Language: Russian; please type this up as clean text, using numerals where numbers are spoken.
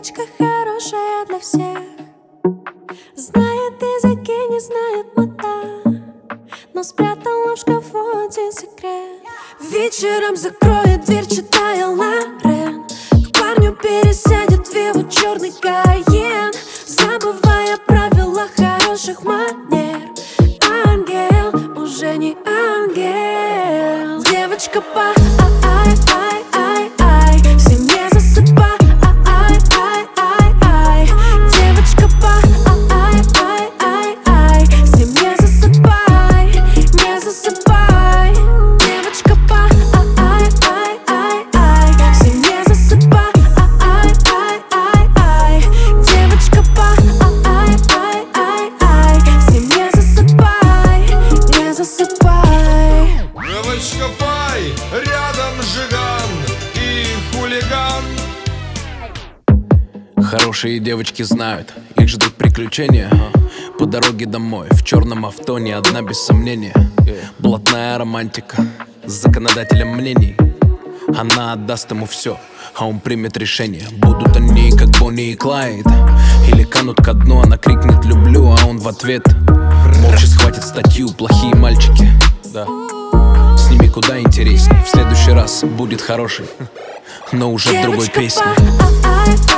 Девочка хорошая для всех, знает языки, не знает мода, но спрятала в шкафу один секрет. Вечером закроет дверь, читая Лорен, к парню пересядет в его черный Кайен, забывая правила хороших манер. Ангел, уже не ангел. Девочка по ай-ай-ай-ай, в семье засыпай. Ай-ай-ай-ай, девочка по ай-ай-ай-ай, в семье засыпай, не засыпай. Девочка по ай-ай-ай-ай, в семье засыпай. Ай-ай-ай-ай, девочка по ай-ай-ай-ай, в семье засыпай, не засыпай. Девочка пай, рядом жиган и хулиган. Хорошие девочки знают, их ждут приключения. По дороге домой, в черном авто не одна без сомнения. Блатная романтика, с законодателем мнений. Она отдаст ему все, а он примет решение. Будут они как Бонни и Клайд, или канут ко дну, она крикнет «люблю», а он в ответ молча схватит статью «плохие мальчики». Да. С ними куда интересней. В следующий раз будет хороший, но уже в другой песне.